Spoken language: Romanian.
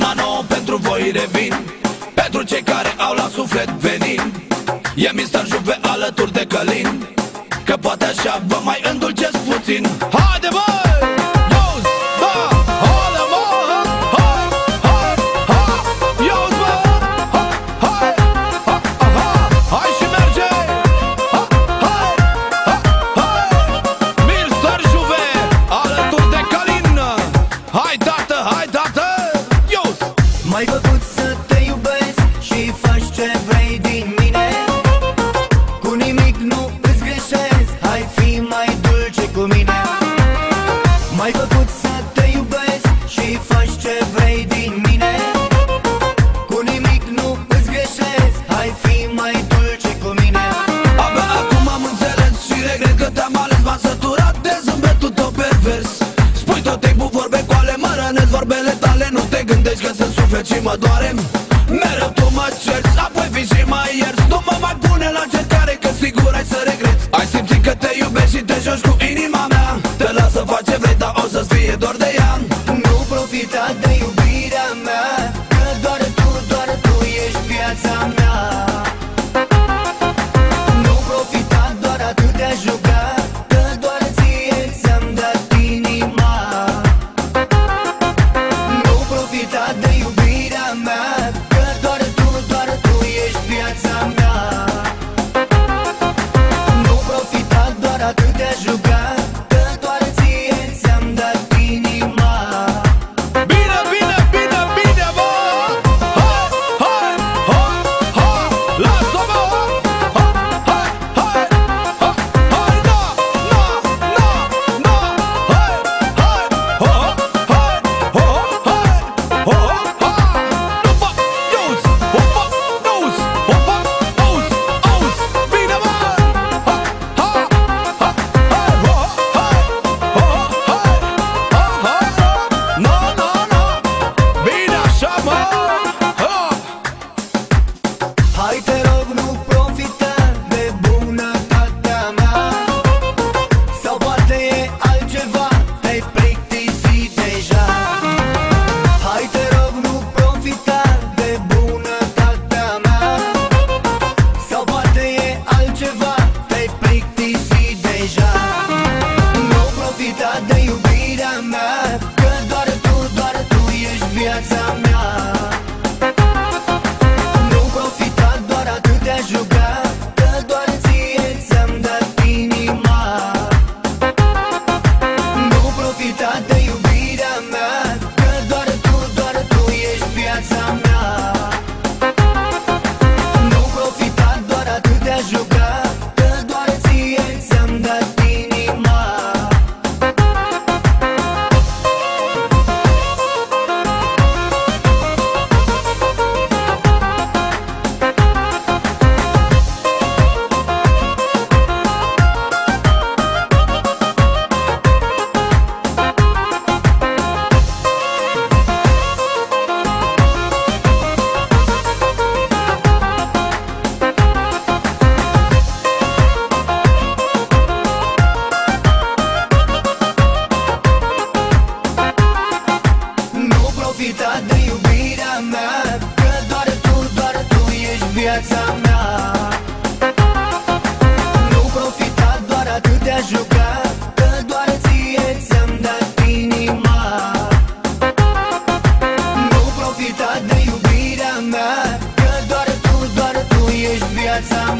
una nouă pentru voi revin, pentru cei care au la suflet venin. E Mr. Juve alături de Călin, că poate așa vă mai îndulceți puțin. Haide băi! Iuzi, bă! Haide bă! Hai, hai, hai! Iuzi bă! Hai, hai, hai! Hai și merge! Hai, hai, hai! Mr. Juve alături de Călin. Hai tată, hai tată! Iuzi! M-ai făcut să te iubesc și faci ce vrei din mine. Cu nimic nu îți greșesc, hai fi mai dulce cu mine. M-ai făcut să te iubesc și faci ce vrei din mine. Cu nimic nu îți greșesc, hai fi mai dulce cu mine. Abia acum am înțeles și regret că te-am ales. M-am săturat de zâmbetul tău pervers. Spui tot timpul vorbe goale, mă rănesc vorbele tale. Nu te gândești că sunt suflet și mă doare. Mereu tu mă cerți, apoi vii și mă ierți. Nu mă mai pune la încercare, că sigur ai să regreți. Ai simțit că te iubești și te joci cu inima mea. Te las să faci ce vrei, dar o să-ți fie dor de ea. Nu profita de iubirea mea, că doar tu ești viața mea. Nu profita, doar atât te-ai jucat, că doar ție ți-am dat inima. Nu profita de iubirea mea, că doar tu ești viața mea. Nu profita, doar atât te-ai jucat, că doar ție ți-am dat inima. Bine, bine, bine, bine, bă! Hai, hai, hai, hai! Lasă-o, bă! Hai, hai, hai, hai, hai! Na, na, na, na! Hai, hai, ho, hai, ho, hai, ho, hai! Opa, iuzi, opa, iuzi, opa, auzi, auzi! Bine, bă! Hai, hai, hai, hai, ho, hai, ho, hai, hai, hai! Na, na, na! Bine așa, mă! Ha! Hai te rog, nu profita de bunătatea mea, sau poate e altceva, te-ai plictisit deja. Hai te rog, nu profita de bunătatea mea, sau poate e altceva, te-ai plictisit deja. Nu profita de iubirea mea, că doar tu ești viața mea. Nu profita, doar atât te-ai jucat, că doar ție ți-am dat inima. Nu profita de iubirea mea, că doar tu ești viața mea. Nu profita, doar atât te-ai jucat, că doar ție ți-am dat inima. Nu profita de iubirea mea, că doar tu ești viața mea. Nu profita, doar atât te-ai jucat, că doar ție ți-am dat inima. Nu profita de iubirea mea, că doar tu ești viața